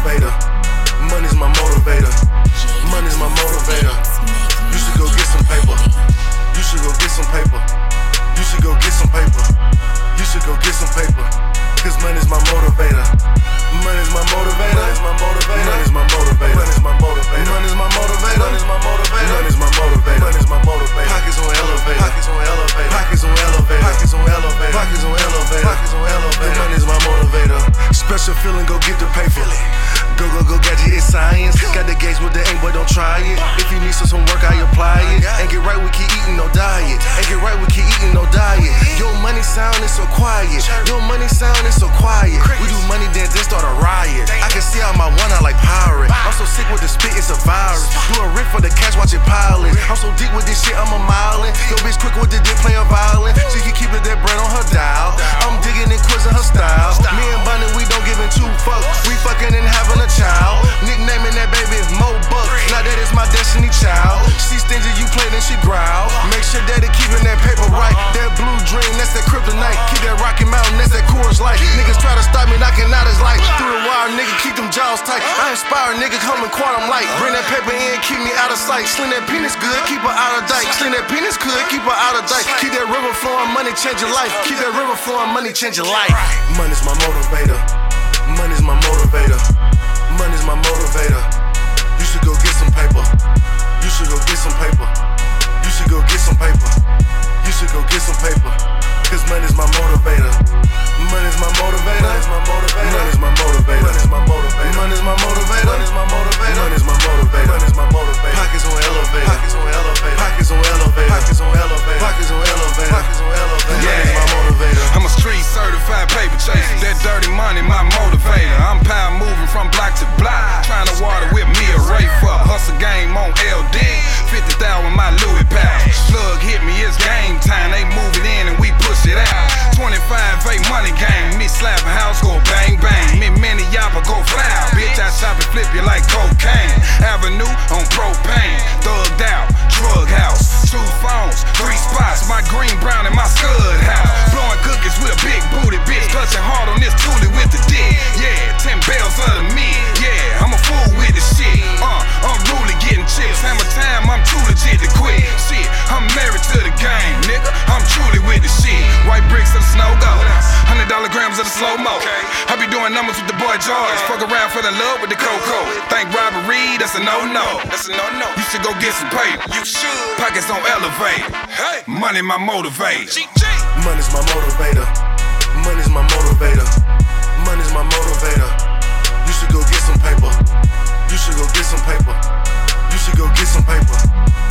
motivator. Money's my motivator. Money's my motivator. You should go get some paper. You should go get some paper. You should go get some paper. You should go get some paper. Cause money's my motivator. Money's my motivator. Money's my motivator. Money's my motivator. Money's my motivator. Money's my motivator. Money's my motivator. Money's my motivator. Money's my motivator. Pockets on elevator. Pockets on elevator. Pockets on elevator. Pockets on elevator. Pockets on elevator. Pockets on elevator. Money's my motivator. Special feeling, go get the paper. Go gadget, it's science. Got the gauge with the aim, but don't try it. If you need some work, I apply it. And get right, we keep eating, no diet. And get right, we keep eating, no diet. Your money sound is so quiet. Your money sound is so quiet. We do money dance, then start a riot. I can see out my one eye like pirate. I'm so sick with the spit, it's a virus. Do a riff for the cash, watch it piling. I'm so deep with this shit, I'm a milin'. Yo, bitch quick with the dick, playing violin. She can keep it that bread on her dial. I'm digging and quizzing her style. Me and Bunny, we don't give in two fucks. We fucking and having a child. Nicknaming that baby is Mo Buck. Now that is my destiny child. She stingy, you play, then she growl. Make sure that it keeping that paper right. That blue dream, that's that kryptonite. Keep that Rocky Mountain, that's that Coors Light. Niggas try to stop me, knocking out his light. Through the wire, nigga, keep them jaws tight. I inspire nigga, coming quantum light. Bring that paper in, keep me out of sight. Sling that penis good, keep her out of dike. Sling that penis good, keep her out of dike. Keep that river flowing, money change your life. Keep that river flowing, money change your life. Money's my motivator. Money's my motivator. Money's my motivator. You should go get some paper. You should go get some paper. You should go get some paper. You should go get some paper. Cause money's my motivator. Money's my motivator. Money's my motivator. Money's my motivator. Money's my motivator. Money's my motivator. Money's my motivator. Money's my motivator. Money's my motivator. Pockets on elevator. Pockets on elevator. Pockets on elevator. Pockets on elevator. Pockets on elevator. Pockets on elevator. Money's my motivator. I'm a street certified paper chaser. That dirty money, my motivator. I'm power moving from block to block. Trying to water with me a Rafe up. Hustle game on LD. 50,000 my Louis pouch. Plug hit me, it's game time. They move it in and we push it out. 25 money game. Me slap a house, go bang bang. Me many yappa go fly. Bitch, I chop and flip you like cocaine. Avenue on propane. Thugged out, drug house. 2 phones, 3 spots. My green, brown, and my scud house. Blowing cookies with a big booty bitch. Clutching hard on this toolie with the dick. Yeah, 10 bells of the meat. Yeah, I'm a fool with the shit. I'm really getting chips. Hammer time, I'm too legit to quit. Shit, I'm married to the game, nigga. I'm truly with the shit. White bricks of the snow gold. $100 grams of the slow-mo. I be doing numbers with the boy George. Fuck around for the love with the Coco. Think robbery, that's a no-no. That's a no-no. You should go get some paper. You should. Pockets on elevate. Hey, money my motivator. Money's my motivator. Money's my motivator. Money's my motivator. You should go get some paper. You should go get some paper. You should go get some paper.